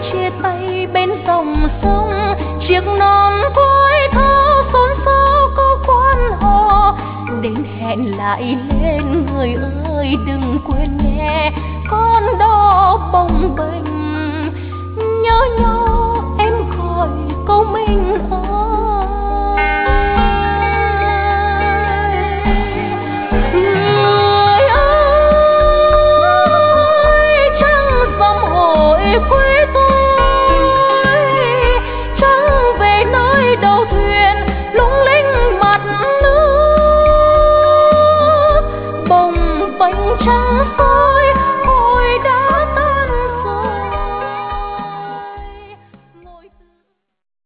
chia tay bên dòng sông, chiếc non cuối thơ xôn xao câu quan họ. Đến hẹn lại lên người ơi, đừng quên nghe con đó bồng bềnh. Nhớ nhau em gọi câu